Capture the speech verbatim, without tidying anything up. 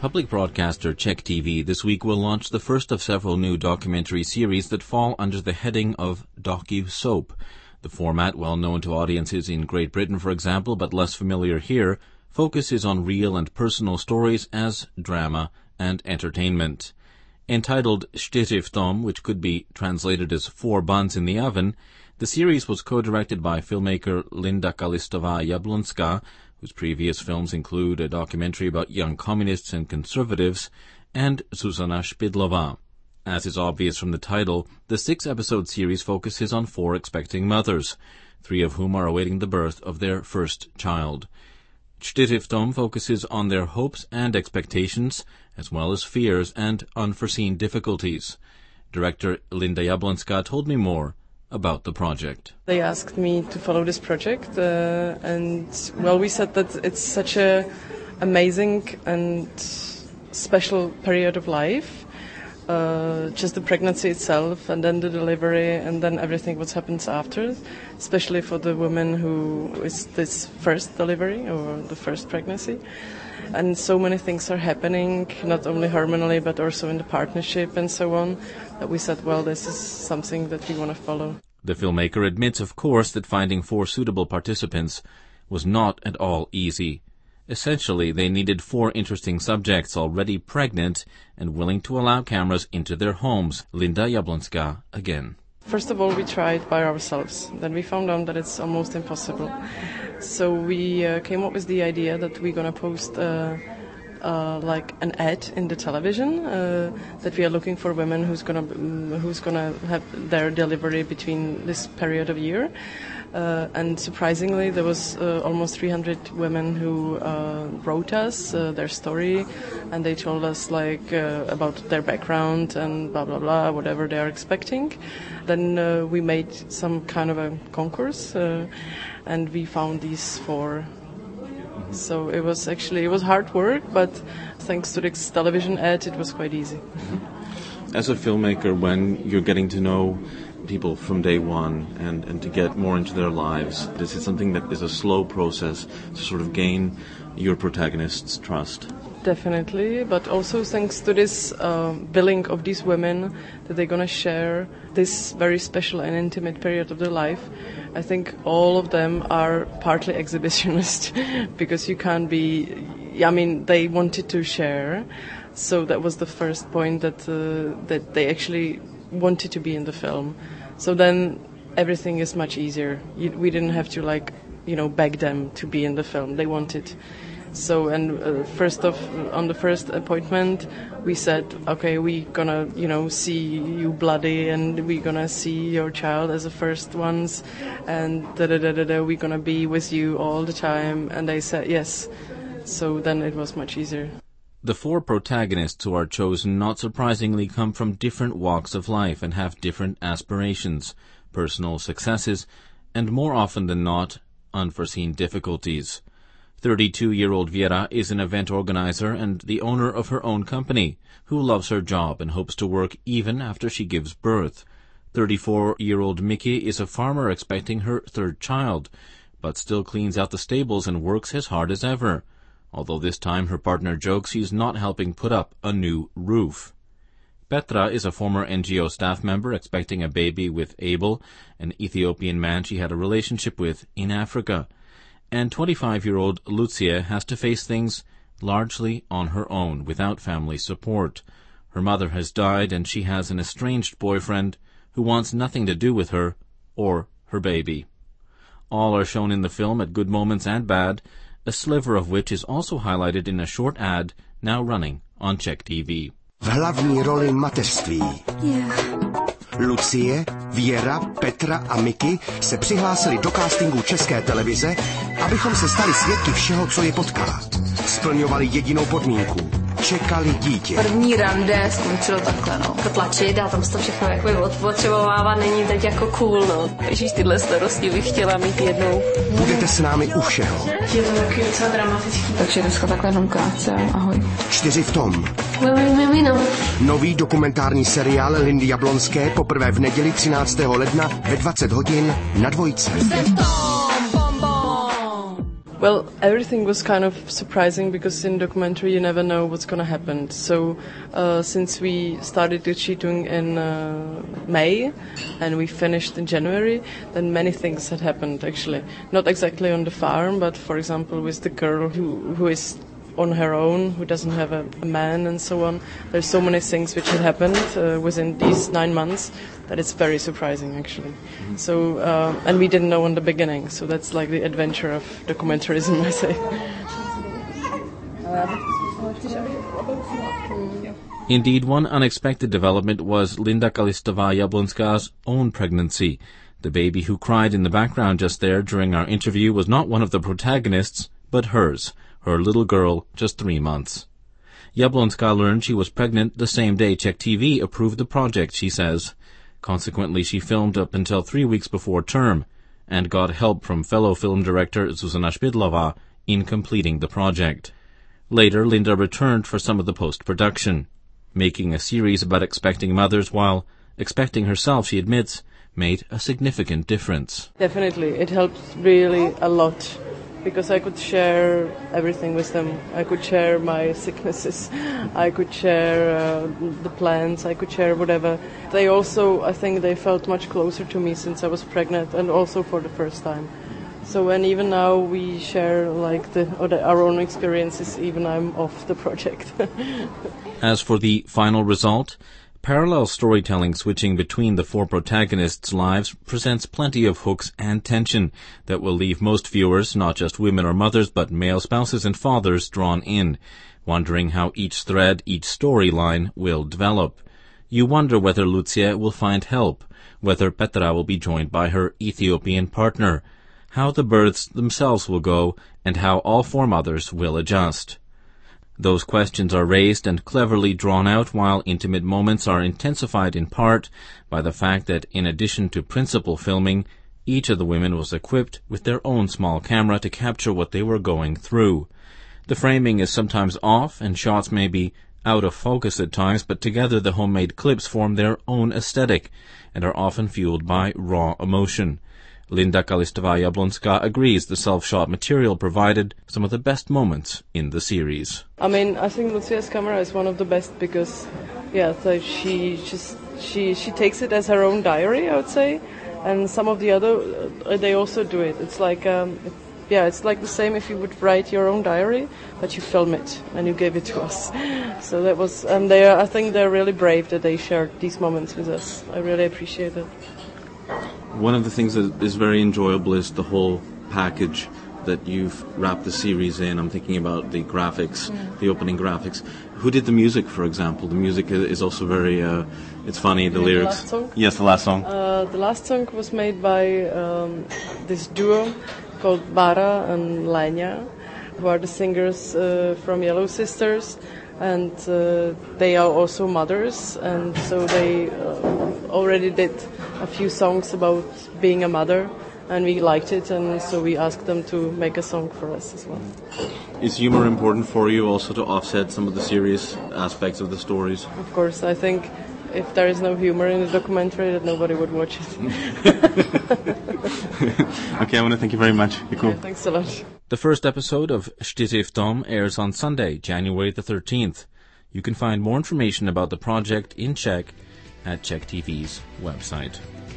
Public broadcaster Czech T V this week will launch the first of several new documentary series that fall under the heading of docu-soap. The format, well known to audiences in Great Britain, for example, but less familiar here, focuses on real and personal stories as drama and entertainment. Entitled Čtyři v tom, which could be translated as Four Buns in the Oven, the series was co-directed by filmmaker Linda Kalistová-Jablonská, whose previous films include a documentary about young communists and conservatives, and Zuzana Špidlová. As is obvious from the title, the six-episode series focuses on four expecting mothers, three of whom are awaiting the birth of their first child. Čtyři v tom focuses on their hopes and expectations, as well as fears and unforeseen difficulties. Director Linda Jablonská told me more about the project. They asked me to follow this project, uh, and well, we said that it's such a amazing and special period of life, uh, just the pregnancy itself, and then the delivery, and then everything what happens after, especially for the woman who is this first delivery or the first pregnancy. And so many things are happening, not only hormonally, but also in the partnership and so on, that we said, well, this is something that we want to follow. The filmmaker admits, of course, that finding four suitable participants was not at all easy. Essentially, they needed four interesting subjects already pregnant and willing to allow cameras into their homes. Linda Jablonská again. First of all, we tried by ourselves. Then we found out that it's almost impossible. So we uh, came up with the idea that we're going to post uh, uh, like an ad in the television, uh, that we are looking for women who's going to um, who's going to have their delivery between this period of year. Uh, and surprisingly, there was uh, almost three hundred women who uh, wrote us uh, their story, and they told us like uh, about their background and blah blah blah, whatever they are expecting. Then uh, we made some kind of a concourse, uh, and we found these four. So it was actually it was hard work, but thanks to this television ad, it was quite easy. As a filmmaker, when you're getting to know people from day one and, and to get more into their lives, this is something that is a slow process to sort of gain your protagonist's trust. Definitely, but also thanks to this uh, billing of these women that they're going to share this very special and intimate period of their life, I think all of them are partly exhibitionist because you can't be, I mean, they wanted to share, so that was the first point that uh, that they actually wanted to be in the film. So then everything is much easier. You, we didn't have to like, you know, beg them to be in the film. They wanted. So, and uh, first of, on the first appointment, we said, okay, we're gonna, you know, see you bloody, and we're gonna see your child as the first ones, and da da da da da, we're gonna be with you all the time. And they said yes. So then it was much easier. The four protagonists who are chosen, not surprisingly, come from different walks of life and have different aspirations, personal successes, and more often than not, unforeseen difficulties. thirty-two-year-old Věra is an event organizer and the owner of her own company, who loves her job and hopes to work even after she gives birth. thirty-four-year-old Mickey is a farmer expecting her third child, but still cleans out the stables and works as hard as ever, although this time her partner jokes she's not helping put up a new roof. Petra is a former N G O staff member expecting a baby with Abel, an Ethiopian man she had a relationship with in Africa. And twenty-five-year-old Lucia has to face things largely on her own, without family support. Her mother has died, and she has an estranged boyfriend who wants nothing to do with her or her baby. All are shown in the film at good moments and bad, a sliver of which is also highlighted in a short ad now running on Czech T V. V hlavní roli mateřství. Yeah. Lucie, Věra, Petra a Miky se přihlásili do castingu České televize, abychom se stali svědky všeho, co je potká. Splňovali jedinou podmínku. Čekali dítě. První rande skončilo takhle, no. To tlačit a tam se to všechno jakoby odpočovávat není teď jako cool, no. Ježíš, tyhle starosti bych chtěla mít jednou. Budete s námi u všeho. Je to taky docela dramatický. Takže dneska takhle jenom krátce, ahoj. Čtyři v tom. Mimino. Nový dokumentární seriál Lindy Jablonské poprvé v neděli třináctého ledna ve dvacet hodin na Dvojce. Well, everything was kind of surprising because in documentary you never know what's going to happen. So uh, since we started the shooting in uh, May and we finished in January, then many things had happened actually. Not exactly on the farm, but for example with the girl who, who is on her own, who doesn't have a, a man and so on. There's so many things which had happened uh, within these nine months that it's very surprising actually. Mm-hmm. So, uh, and we didn't know in the beginning, so that's like the adventure of documentarism, I say. Indeed, one unexpected development was Linda Kalistová-Jablonská's own pregnancy. The baby who cried in the background just there during our interview was not one of the protagonists, but hers. Her little girl, just three months. Jablonská learned she was pregnant the same day Czech T V approved the project, she says. Consequently, she filmed up until three weeks before term, and got help from fellow film director Zuzana Špidlová in completing the project. Later, Linda returned for some of the post-production, making a series about expecting mothers while expecting herself, she admits, made a significant difference. Definitely, it helped really a lot. Because I could share everything with them. I could share my sicknesses. I could share uh, the plans. I could share whatever. They also, I think they felt much closer to me since I was pregnant and also for the first time. So, and even now we share like the, or the our own experiences, even I'm off the project. As for the final result, parallel storytelling switching between the four protagonists' lives presents plenty of hooks and tension that will leave most viewers, not just women or mothers, but male spouses and fathers, drawn in, wondering how each thread, each storyline will develop. You wonder whether Lucia will find help, whether Petra will be joined by her Ethiopian partner, how the births themselves will go, and how all four mothers will adjust. Those questions are raised and cleverly drawn out, while intimate moments are intensified in part by the fact that in addition to principal filming, each of the women was equipped with their own small camera to capture what they were going through. The framing is sometimes off and shots may be out of focus at times, but together the homemade clips form their own aesthetic and are often fueled by raw emotion. Linda Kalistová-Jablonská agrees the self-shot material provided some of the best moments in the series. I mean, I think Lucia's camera is one of the best because, yeah, so she just she she takes it as her own diary, I would say, and some of the other uh, they also do it. It's like, um, yeah, it's like the same if you would write your own diary, but you film it and you gave it to us. So that was, and they are, I think they're really brave that they shared these moments with us. I really appreciate it. One of the things that is very enjoyable is the whole package that you've wrapped the series in. I'm thinking about the graphics, mm. the opening graphics. Who did the music, for example? The music is also very, uh, it's funny, the yeah, lyrics. The last song? Yes, the last song. Uh, the last song was made by um, this duo called Bára and Lenya, who are the singers uh, from Yellow Sisters. And uh, they are also mothers, and so they uh, already did a few songs about being a mother, and we liked it, and so we asked them to make a song for us as well. Is humor important for you also to offset some of the serious aspects of the stories? Of course, I think if there is no humor in the documentary, that nobody would watch it. Okay, I want to thank you very much. You're cool. Yeah, thanks a lot. The first episode of Čtyři v tom airs on Sunday, January the thirteenth. You can find more information about the project in Czech at Czech T V's website.